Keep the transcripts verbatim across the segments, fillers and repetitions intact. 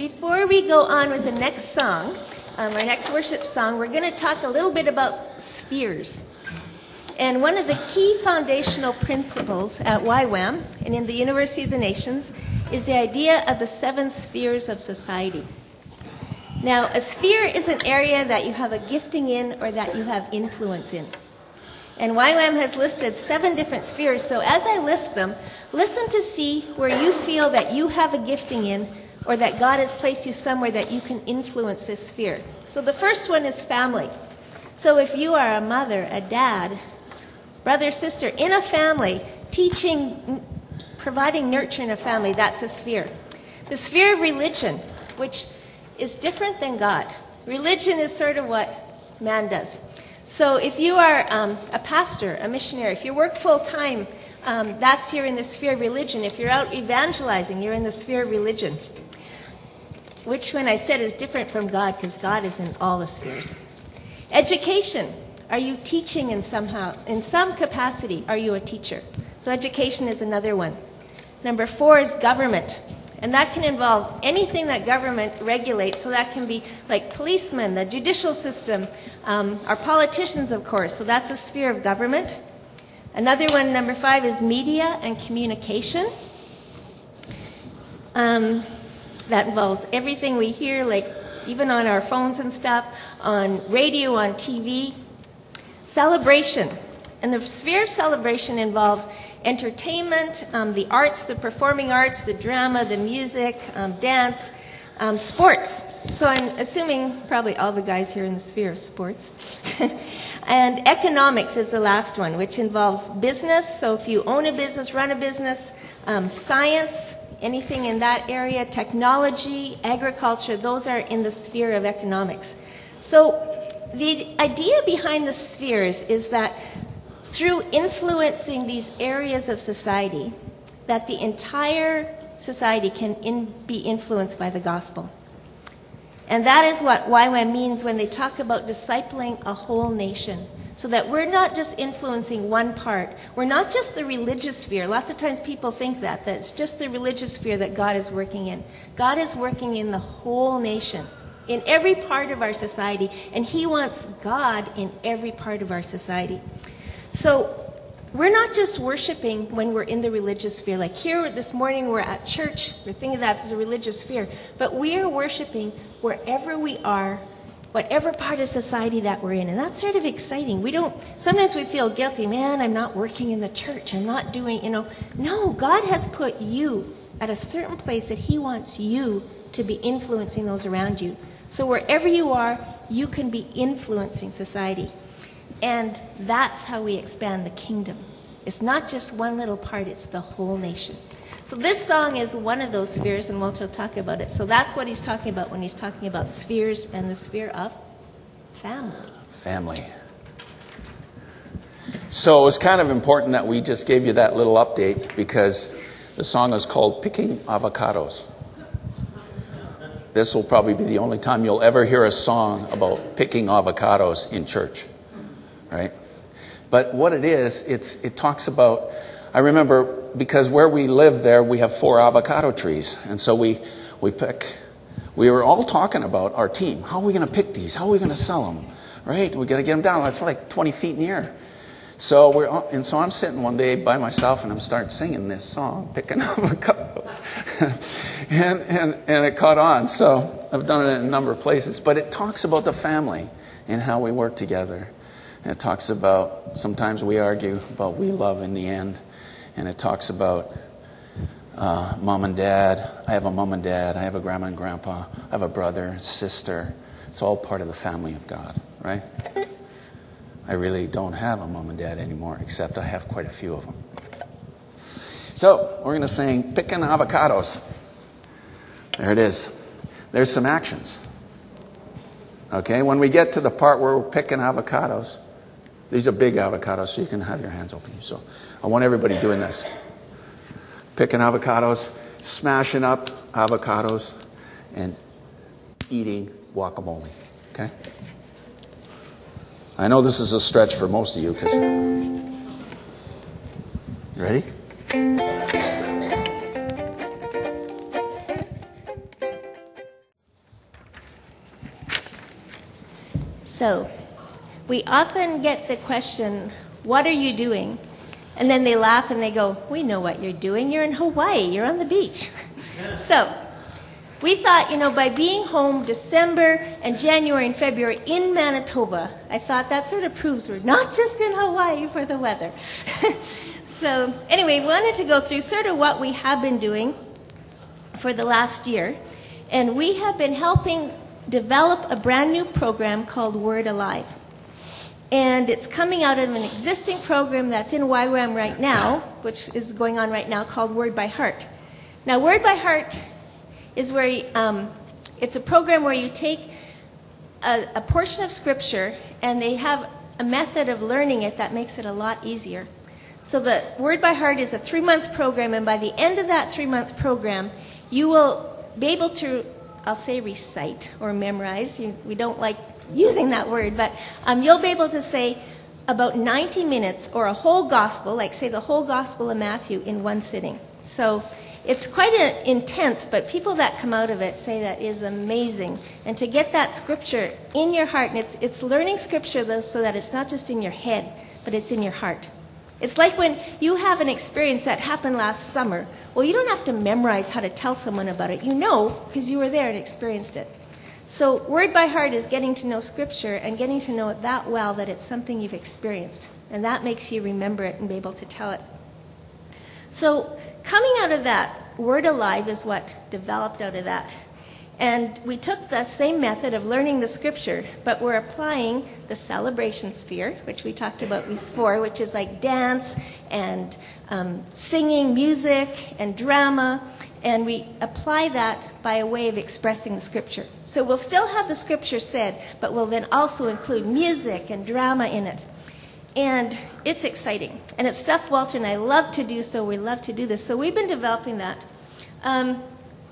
Before we go on with the next song, um, our next worship song, we're going to talk a little bit about spheres. And one of the key foundational principles at Y WAM and in the University of the Nations is the idea of the seven spheres of society. Now, a sphere is an area that you have a gifting in or that you have influence in. And Y WAM has listed seven different spheres, so as I list them, listen to see where you feel that you have a gifting in or that God has placed you somewhere that you can influence this sphere. So the first one is family. So if you are a mother, a dad, brother, sister, in a family, teaching, providing nurture in a family, that's a sphere. The sphere of religion, which is different than God. Religion is sort of what man does. So if you are um, a pastor, a missionary, if you work full-time, um, that's you're in the sphere of religion. If you're out evangelizing, you're in the sphere of religion. Which one I said is different from God, because God is in all the spheres. Education. Are you teaching in somehow, in some capacity? Are you a teacher? So education is another one. Number four is government. And that can involve anything that government regulates. So that can be like policemen, the judicial system, um, our politicians, of course. So that's a sphere of government. Another one, number five, is media and communication. Um, that involves everything we hear, like even on our phones and stuff, on radio, on T V. Celebration. And the sphere of celebration involves entertainment, um, the arts, the performing arts, the drama, the music, um, dance, um, sports. So I'm assuming probably all the guys here in the sphere of sports. And economics is the last one, which involves business. So if you own a business, run a business, um, science, anything in that area, technology, agriculture, those are in the sphere of economics. So the idea behind the spheres is that through influencing these areas of society, that the entire society can in, be influenced by the gospel. And that is what Y WAM means when they talk about discipling a whole nation. So that we're not just influencing one part. We're not just the religious sphere. Lots of times people think that, that it's just the religious sphere that God is working in. God is working in the whole nation, in every part of our society, and He wants God in every part of our society. So we're not just worshiping when we're in the religious sphere. Like here this morning we're at church, we're thinking that as a religious sphere, but we are worshiping wherever we are, whatever part of society that we're in. And that's sort of exciting. We don't, sometimes we feel guilty, man, I'm not working in the church, I'm not doing, you know. No, God has put you at a certain place that He wants you to be influencing those around you. So wherever you are, you can be influencing society. And that's how we expand the kingdom. It's not just one little part, it's the whole nation. So this song is one of those spheres, and we'll talk about it. So that's what he's talking about when he's talking about spheres and the sphere of family. Family. So it's kind of important that we just gave you that little update because the song is called Picking Avocados. This will probably be the only time you'll ever hear a song about picking avocados in church. Right? But what it is, it's it talks about, I remember, because where we live there, we have four avocado trees. And so we, we pick, we were all talking about our team. How are we going to pick these? How are we going to sell them? Right? We got to get them down. It's like twenty feet in the air. So we're all, and so I'm sitting one day by myself and I'm starting singing this song, Picking Avocados. and, and, and it caught on. So I've done it in a number of places. But it talks about the family and how we work together. And it talks about, sometimes we argue about we love in the end. And it talks about uh, mom and dad. I have a mom and dad. I have a grandma and grandpa. I have a brother, sister. It's all part of the family of God, right? I really don't have a mom and dad anymore, except I have quite a few of them. So we're going to sing Picking Avocados. There it is. There's some actions. Okay, when we get to the part where we're picking avocados, these are big avocados, so you can have your hands open. So I want everybody doing this. Picking avocados, smashing up avocados, and eating guacamole. Okay? I know this is a stretch for most of you. Cause... You ready? So we often get the question, what are you doing? And then they laugh and they go, we know what you're doing. You're in Hawaii. You're on the beach. So we thought, you know, by being home December and January and February in Manitoba, I thought that sort of proves we're not just in Hawaii for the weather. So anyway, we wanted to go through sort of what we have been doing for the last year. And we have been helping develop a brand new program called Word Alive. And it's coming out of an existing program that's in Y WAM right now, which is going on right now, called Word by Heart. Now, Word by Heart is where um, it's a program where you take a, a portion of Scripture and they have a method of learning it that makes it a lot easier. So the Word by Heart is a three-month program, and by the end of that three-month program, you will be able to, I'll say recite or memorize. You, we don't like using that word, but um, you'll be able to say about ninety minutes or a whole gospel, like say the whole Gospel of Matthew in one sitting. So it's quite a, intense, but people that come out of it say that is amazing. And to get that Scripture in your heart, and it's, it's learning Scripture though, so that it's not just in your head, but it's in your heart. It's like when you have an experience that happened last summer. Well, you don't have to memorize how to tell someone about it. You know, because you were there and experienced it. So Word by Heart is getting to know Scripture and getting to know it that well that it's something you've experienced. And that makes you remember it and be able to tell it. So coming out of that, Word Alive is what developed out of that. And we took the same method of learning the Scripture, but we're applying the celebration sphere, which we talked about before, which is like dance and um, singing, music, and drama. And we apply that by a way of expressing the Scripture. So we'll still have the Scripture said, but we'll then also include music and drama in it. And it's exciting. And it's stuff Walter and I love to do, so we love to do this. So we've been developing that. Um,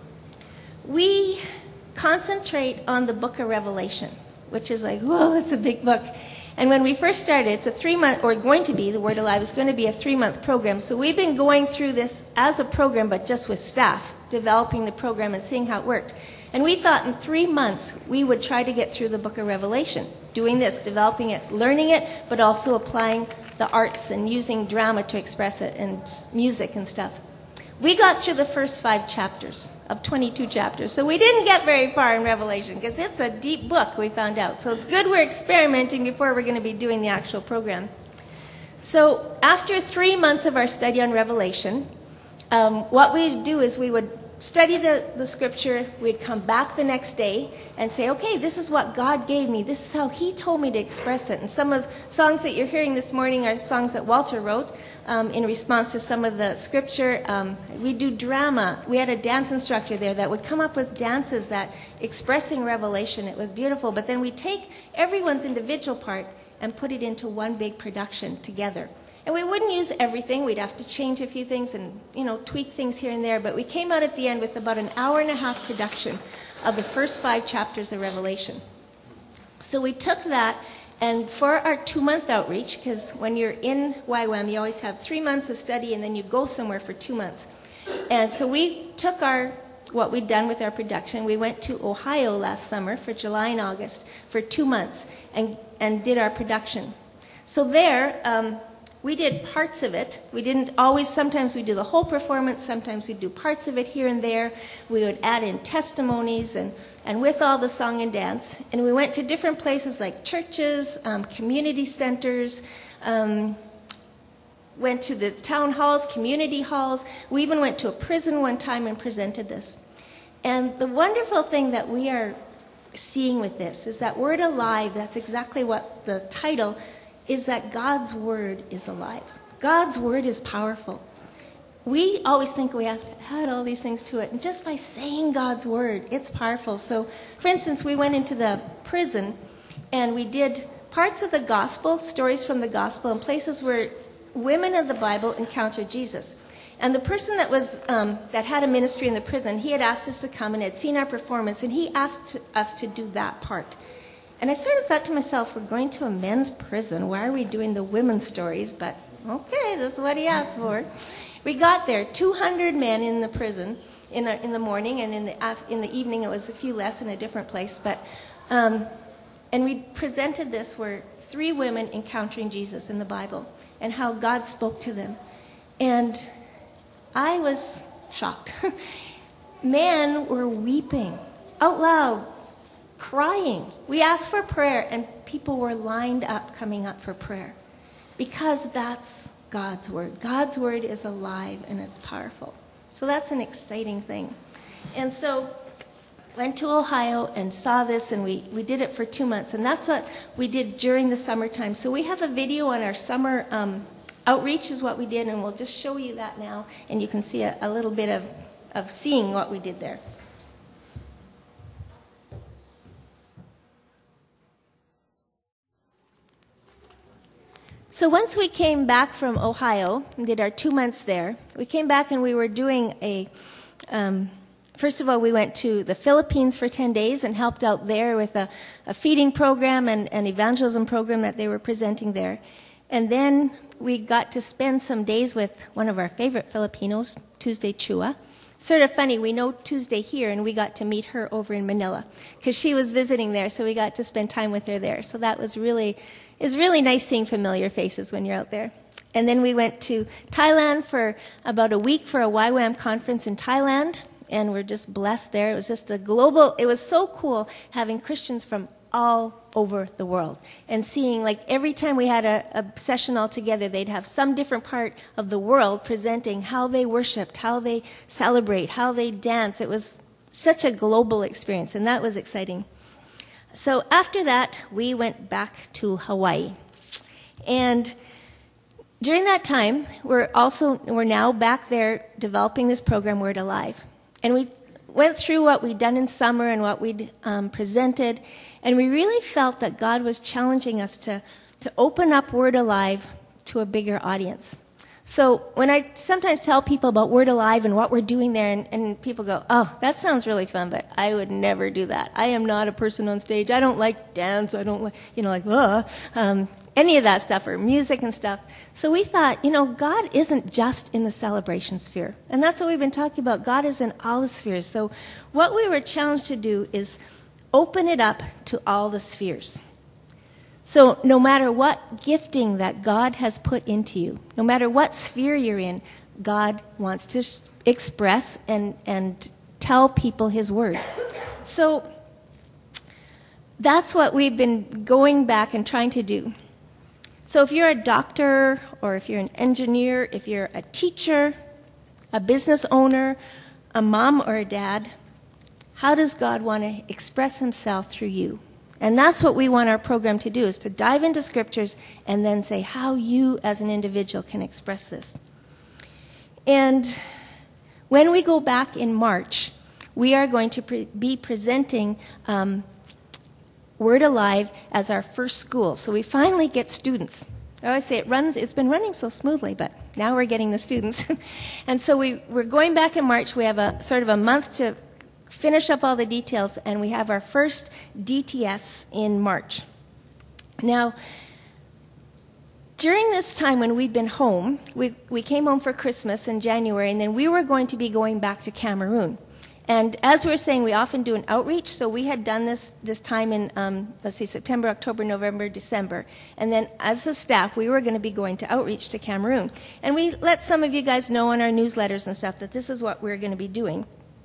we concentrate on the book of Revelation, which is like, whoa, it's a big book. And when we first started, it's a three-month, or going to be, the Word Alive is going to be a three-month program. So we've been going through this as a program, but just with staff, developing the program and seeing how it worked. And we thought in three months we would try to get through the book of Revelation, doing this, developing it, learning it, but also applying the arts and using drama to express it and music and stuff. We got through the first five chapters of twenty-two chapters, so we didn't get very far in Revelation because it's a deep book, we found out. So it's good we're experimenting before we're going to be doing the actual program. So after three months of our study on Revelation, um, what we'd do is we would study the, the Scripture, we'd come back the next day and say, okay, this is what God gave me, this is how He told me to express it. And some of the songs that you're hearing this morning are songs that Walter wrote. Um, in response to some of the Scripture. Um, we do drama. We had a dance instructor there that would come up with dances that expressing Revelation. It was beautiful. But then we take everyone's individual part and put it into one big production together. And we wouldn't use everything. We'd have to change a few things and, you know, tweak things here and there. But we came out at the end with about an hour and a half production of the first five chapters of Revelation. So we took that. And for our two-month outreach, because when you're in Y WAM, you always have three months of study, and then you go somewhere for two months. And so we took our what we'd done with our production. We went to Ohio last summer for July and August for two months and, and did our production. So there, um, we did parts of it. We didn't always, sometimes we do the whole performance, sometimes we do parts of it here and there. We would add in testimonies and and with all the song and dance. And we went to different places like churches, um, community centers, um, went to the town halls, community halls. We even went to a prison one time and presented this. And the wonderful thing that we are seeing with this is that Word Alive, that's exactly what the title is, that God's Word is alive. God's Word is powerful. We always think we have to add all these things to it. And just by saying God's Word, it's powerful. So, for instance, we went into the prison and we did parts of the gospel, stories from the gospel, and places where women of the Bible encountered Jesus. And the person that was um, that had a ministry in the prison, he had asked us to come and had seen our performance, and he asked us to do that part. And I sort of thought to myself, we're going to a men's prison. Why are we doing the women's stories? But, okay, this is what he asked for. We got there, two hundred men in the prison in, a, in the morning, and in the, in the evening it was a few less in a different place. But um, and we presented this were three women encountering Jesus in the Bible and how God spoke to them. And I was shocked. Men were weeping out loud, crying. We asked for prayer, and people were lined up coming up for prayer because that's God's word. God's word is alive and it's powerful. So that's an exciting thing. And so went to Ohio and saw this, and we, we did it for two months. And that's what we did during the summertime. So we have a video on our summer um, outreach is what we did, and we'll just show you that now. And you can see a, a little bit of, of seeing what we did there. So once we came back from Ohio and did our two months there, we came back and we were doing a, um, first of all, we went to the Philippines for ten days and helped out there with a, a feeding program and an evangelism program that they were presenting there. And then we got to spend some days with one of our favorite Filipinos, Tuesday Chua. Sort of funny, we know Tuesday here, and we got to meet her over in Manila because she was visiting there, so we got to spend time with her there. So that was really... It's really nice seeing familiar faces when you're out there. And then we went to Thailand for about a week for a Y WAM conference in Thailand, and we're just blessed there. It was just a global, it was so cool having Christians from all over the world and seeing, like, every time we had a, a session all together, they'd have some different part of the world presenting how they worshiped, how they celebrate, how they dance. It was such a global experience, and that was exciting. So after that, we went back to Hawaii. And during that time, we're also, we're now back there developing this program, Word Alive. And we went through what we'd done in summer and what we'd um, presented, and we really felt that God was challenging us to, to open up Word Alive to a bigger audience. So when I sometimes tell people about Word Alive and what we're doing there, and, and people go, oh, that sounds really fun, but I would never do that. I am not a person on stage. I don't like dance. I don't like, you know, like, uh, um, any of that stuff, or music and stuff. So we thought, you know, God isn't just in the celebration sphere. And that's what we've been talking about. God is in all the spheres. So what we were challenged to do is open it up to all the spheres. So no matter what gifting that God has put into you, no matter what sphere you're in, God wants to express and, and tell people His word. So that's what we've been going back and trying to do. So if you're a doctor, or if you're an engineer, if you're a teacher, a business owner, a mom or a dad, how does God want to express Himself through you? And that's what we want our program to do, is to dive into scriptures and then say how you as an individual can express this. And when we go back in March, we are going to pre- be presenting um, Word Alive as our first school. So we finally get students. I always say it runs, it's been running so smoothly, but now we're getting the students. And so we, we're going back in March. We have a sort of a month to finish up all the details, and we have our first D T S in March. Now, during this time when we'd been home, we, we came home for Christmas in January, and then we were going to be going back to Cameroon. And as we were saying, we often do an outreach, so we had done this this time in, um, let's see, September, October, November, December. And then as a staff, we were going to be going to outreach to Cameroon. And we let some of you guys know on our newsletters and stuff that this is what we we're going to be doing.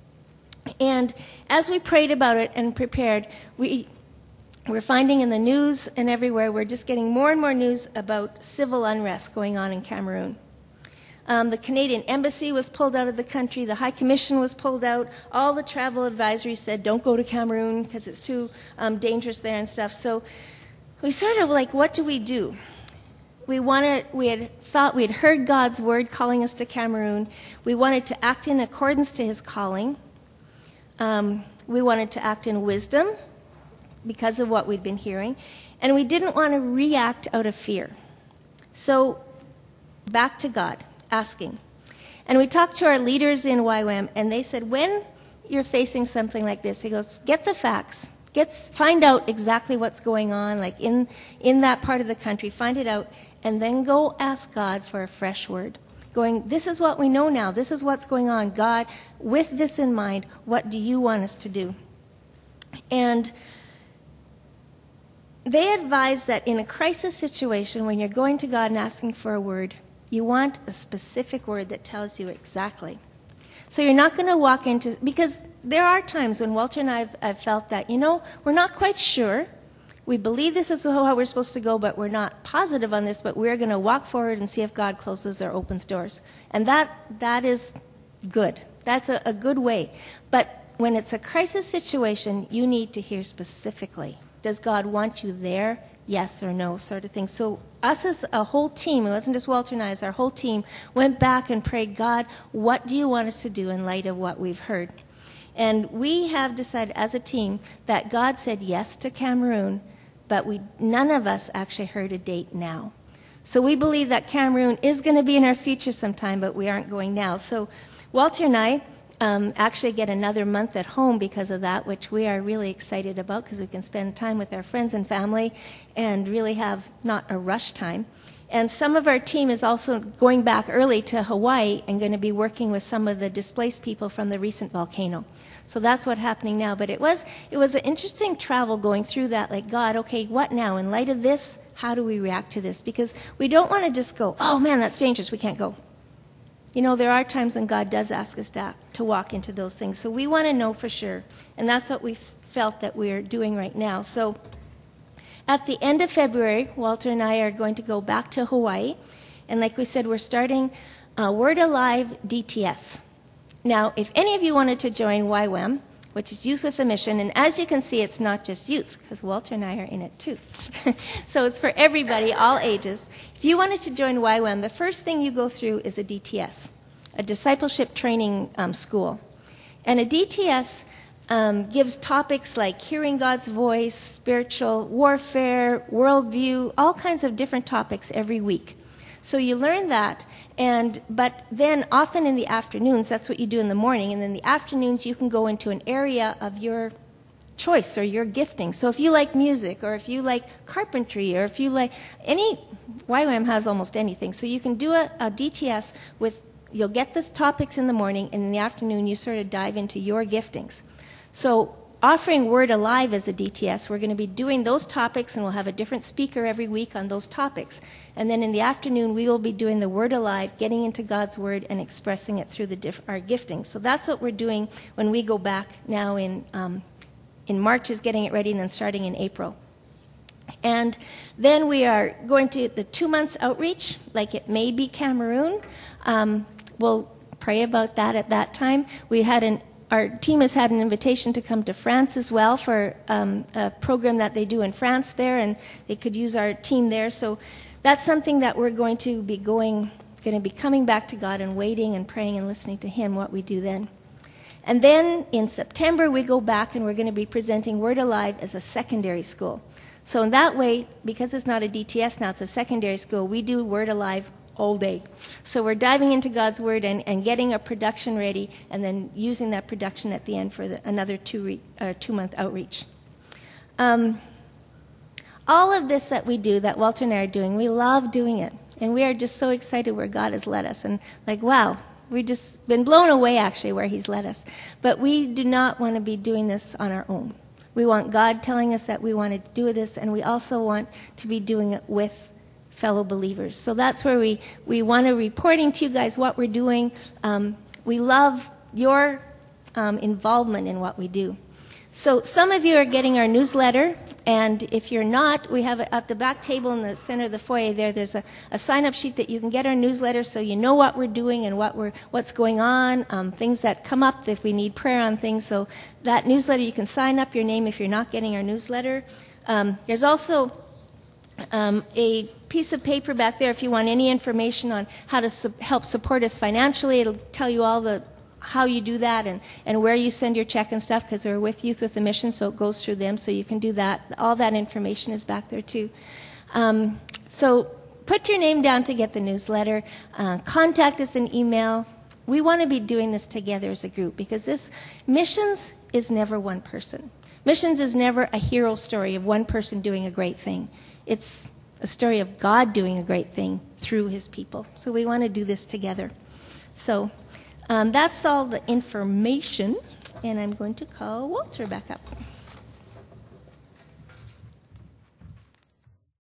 And as we prayed about it and prepared, we we're finding in the news and everywhere, we're just getting more and more news about civil unrest going on in Cameroon. Um, the Canadian Embassy was pulled out of the country. The High Commission was pulled out. All the travel advisories said, don't go to Cameroon because it's too um, dangerous there and stuff. So we sort of like, what do we do? We wanted, we had thought, we had heard God's word calling us to Cameroon. We wanted to act in accordance to His calling. Um, we wanted to act in wisdom because of what we'd been hearing. And we didn't want to react out of fear. So back to God, asking. And we talked to our leaders in Y WAM, and they said, when you're facing something like this, he goes, get the facts. Get, find out exactly what's going on, like in, in that part of the country. Find it out, and then go ask God for a fresh word. Going, this is what we know now. This is what's going on. God, with this in mind, what do you want us to do? And they advise that in a crisis situation, when you're going to God and asking for a word, you want a specific word that tells you exactly. So you're not going to walk into, because there are times when Walter and I have, have felt that, you know, we're not quite sure. We believe this is how we're supposed to go, but we're not positive on this, but we're going to walk forward and see if God closes or opens doors. And that that is good. That's a, a good way. But when it's a crisis situation, you need to hear specifically. Does God want you there? Yes or no, sort of thing. So us as a whole team, it wasn't just Walter and I, as our whole team, went back and prayed, God, what do you want us to do in light of what we've heard? And we have decided as a team that God said yes to Cameroon, but we none of us actually heard a date now. So we believe that Cameroon is going to be in our future sometime, but we aren't going now. So Walter and I um, actually get another month at home because of that, which we are really excited about because we can spend time with our friends and family and really have not a rush time. And some of our team is also going back early to Hawaii and going to be working with some of the displaced people from the recent volcano. So that's what's happening now. But it was it was an interesting travel going through that, like, God, okay, what now? In light of this, how do we react to this? Because we don't want to just go, oh, man, that's dangerous, we can't go. You know, there are times when God does ask us to, to walk into those things. So we want to know for sure. And that's what we felt that we're doing right now. So at the end of February, Walter and I are going to go back to Hawaii. And like we said, we're starting uh, Word Alive D T S. Now, if any of you wanted to join Y WAM, which is Youth with a Mission, and as you can see, it's not just youth, because Walter and I are in it too. So it's for everybody, all ages. If you wanted to join Y WAM, the first thing you go through is a D T S, a discipleship training um, school. And a D T S um, gives topics like hearing God's voice, spiritual warfare, worldview, all kinds of different topics every week. So you learn that, and but then often in the afternoons, that's what you do in the morning, and then in the afternoons you can go into an area of your choice or your gifting. So if you like music, or if you like carpentry, or if you like any, Y WAM has almost anything. So you can do a, a D T S with, you'll get the topics in the morning, and in the afternoon you sort of dive into your giftings. So offering Word Alive as a D T S, we're going to be doing those topics, and we'll have a different speaker every week on those topics. And then in the afternoon, we will be doing the Word Alive, getting into God's Word and expressing it through the diff- our gifting. So that's what we're doing when we go back now in um, in March, is getting it ready, and then starting in April. And then we are going to the two months outreach, like it may be Cameroon. Um, we'll pray about that at that time. We had an Our team has had an invitation to come to France as well for um, a program that they do in France there, and they could use our team there. So that's something that we're going to be going, going to be coming back to God and waiting and praying and listening to Him, what we do then. And then in September, we go back and we're going to be presenting Word Alive as a secondary school. So in that way, because it's not a D T S now, it's a secondary school, we do Word Alive all day. So we're diving into God's Word and, and getting a production ready, and then using that production at the end for the, another two re, uh, two-month outreach. Um, all of this that we do, that Walter and I are doing, we love doing it. And we are just so excited where God has led us. And like, wow, we've just been blown away, actually, where He's led us. But we do not want to be doing this on our own. We want God telling us that we want to do this, and we also want to be doing it with fellow believers. So that's where we, we want to reporting to you guys what we're doing. Um, we love your um, involvement in what we do. So some of you are getting our newsletter, and if you're not, we have at the back table in the center of the foyer there, there's a, a sign-up sheet that you can get our newsletter so you know what we're doing and what we're, what's going on, um, things that come up if we need prayer on things. So that newsletter, you can sign up your name if you're not getting our newsletter. Um, there's also Um, a piece of paper back there if you want any information on how to su- help support us financially. It'll tell you all the how you do that and, and where you send your check and stuff, because we're with Youth with a Mission, so it goes through them, so you can do that. All that information is back there too. Um, so put your name down to get the newsletter. Uh, contact us in email. We want to be doing this together as a group, because this missions is never one person. Missions is never a hero story of one person doing a great thing. It's a story of God doing a great thing through His people. So we want to do this together. So um, that's all the information, and I'm going to call Walter back up.